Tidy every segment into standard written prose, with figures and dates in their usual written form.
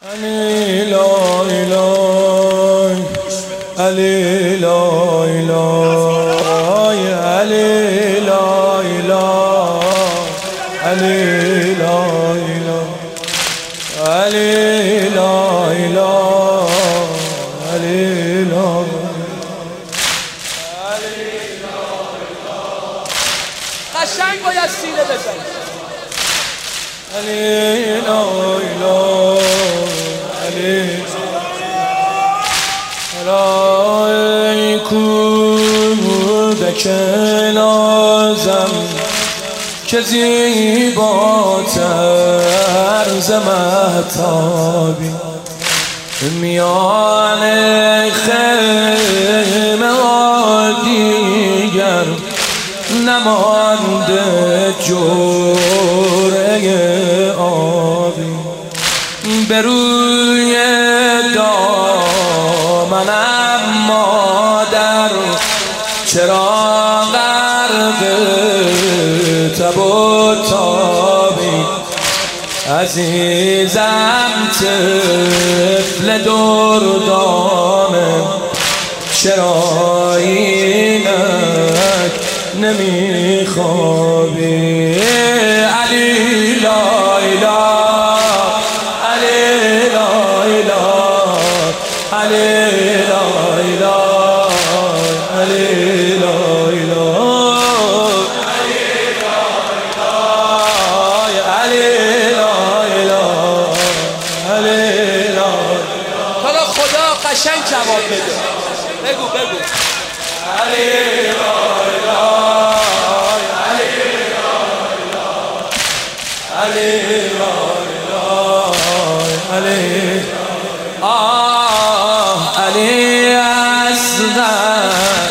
علی لا اله علی لا اله علی لا اله علی لا اله علی لا اله علی لا قشنگ باید سینه بزنی. علی لا اله علی ای کودک نازم که زیباتر ز مهتابی میان خیمه ها دیگر نمانده جرعه آبی به روی دامنم مادر چرا غرق تب و تابی عزیزم طفل دردانه چرا اینک نمیخوابی علی لا اله علی لا اله علی لا اله علی لا اله علی لا اله علی لا حالا خدا قشنگ جواب بده. بگو علی لا علی لا علی علی اصغر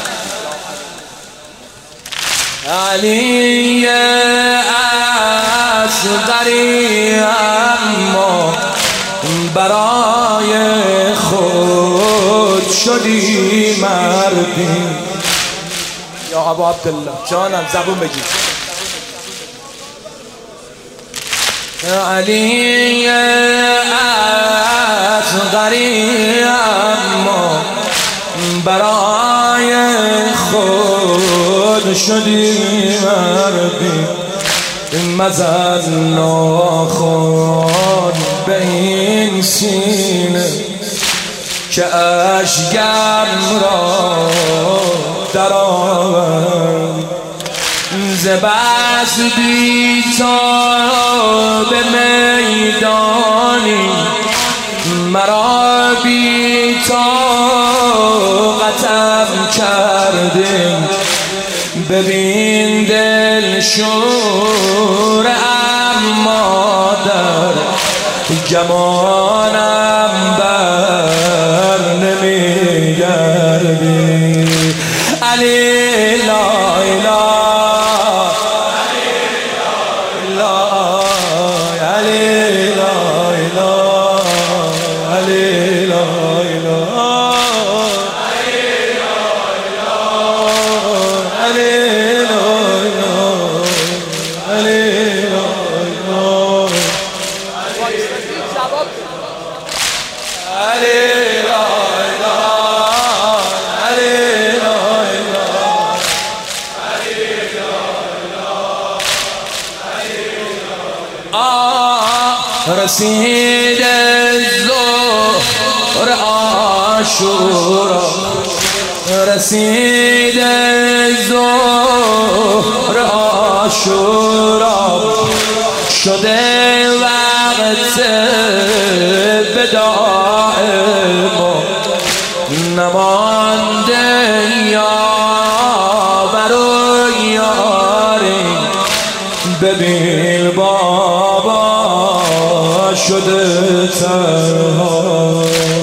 علی اصغری اما برای خود شدی مردی. یا ابا عبدالله جانم زبون بگیر. علی اصغری اما برای خود شدی مردی مزد ناخن به این سینه که اشکم را در آورد ز بس بی‌تاب به میدانی مرا بی‌طاقتم کردی ببین دل شور اما در گمانم بر نمیگردی علی لا اله رسید ظهر عاشورا رسید ظهر عاشورا شده وقت وداع ما نمانده یاور و یاری ببین بابا شده تنها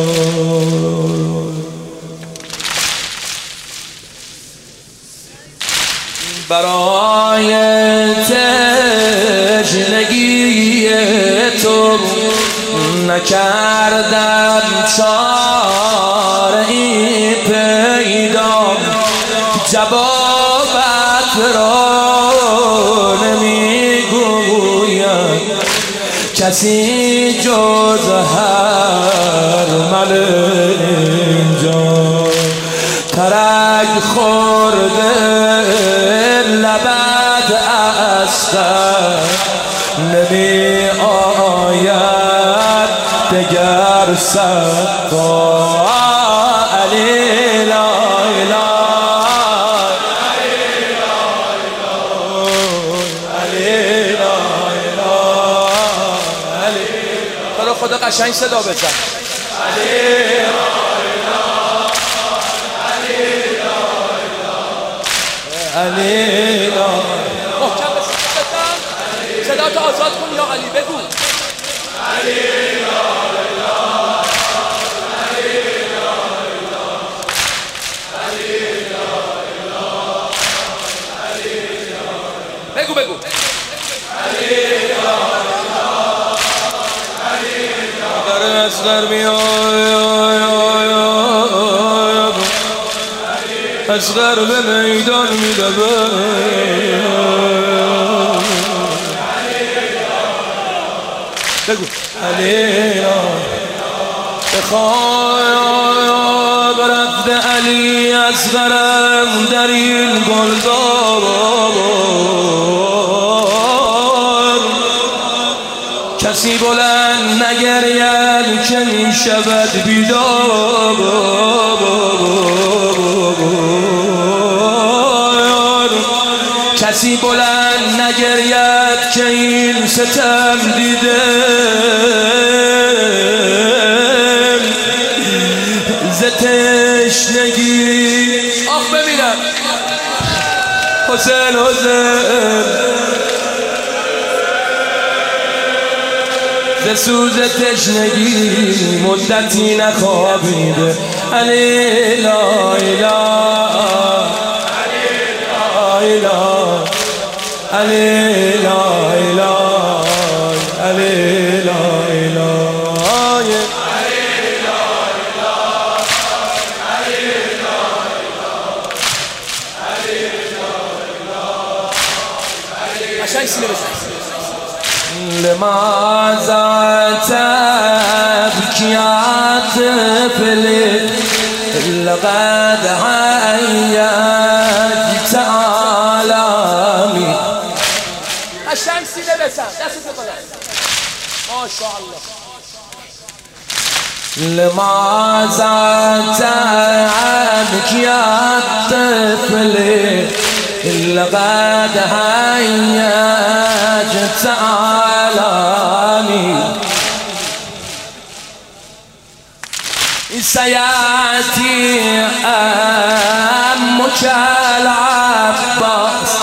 برای تشنگی تو نکردم چاره‌ای پیدا جوابت را نمیگویم کسی جز دگر سقا علی لا اله علی لا اله خدا قشنگ صدا بزن. علی علی محکم بزن. صدا تو آزاد کن یا علی بگو. بگو در اصغر اصغر به میدان میدوه بگو علی بخواه برد علی اصغرم در این گلدار کسی بلند نگرید که می شود بیدار کسی بلند نگرید که این ستم دیده ز تشنگی آخ ببینم حسین ز سوز تشنگی مدتی نخوابیده علی لا اله علی لا اله علی لا اله قشنگ سینه بزن. لماذا تبكي يا طفلي لقد عيت عالمي قشنگ سینه بزن. دستت بالا. ماشاءالله. لماذا تبكي يا طفلي لقد عيت عالمي سيأتي أمك العباس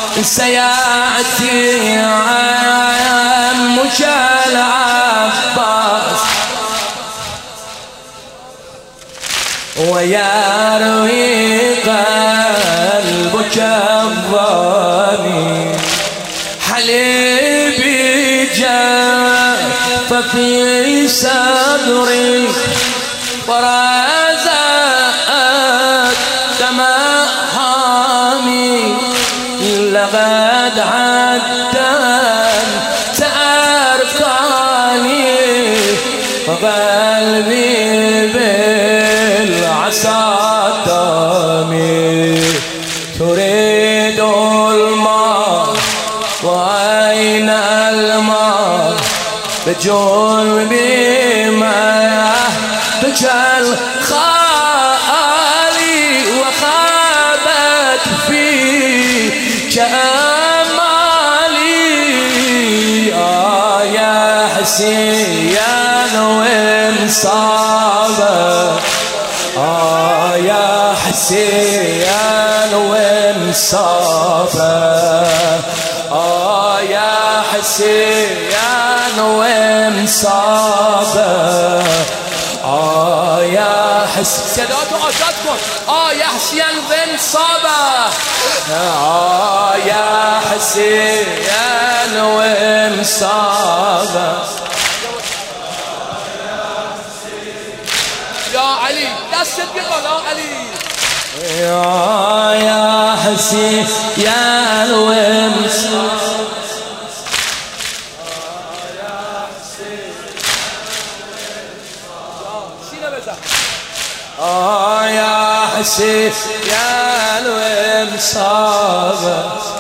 سيأتي أمك العباس ويروي قلبك الظالم حليبي جاء ففي صدري ورزقت دماء حامي لقد عدت أركاني وقلبي بالعصا دامي تريد الماء وأين الماء بجنبي ما تجعل خالي وخابت فيك أمالي يا حسين وانصابك يا حسين وانصابك يا حسين وانصابك يا حسين صدا تو آزاد کن. یا حسین وانصابه. يا حسين وانصابك یا علی دستت بیا بالا علی. يا حسين وانصابك سینه بزن. يا حسين وانصابك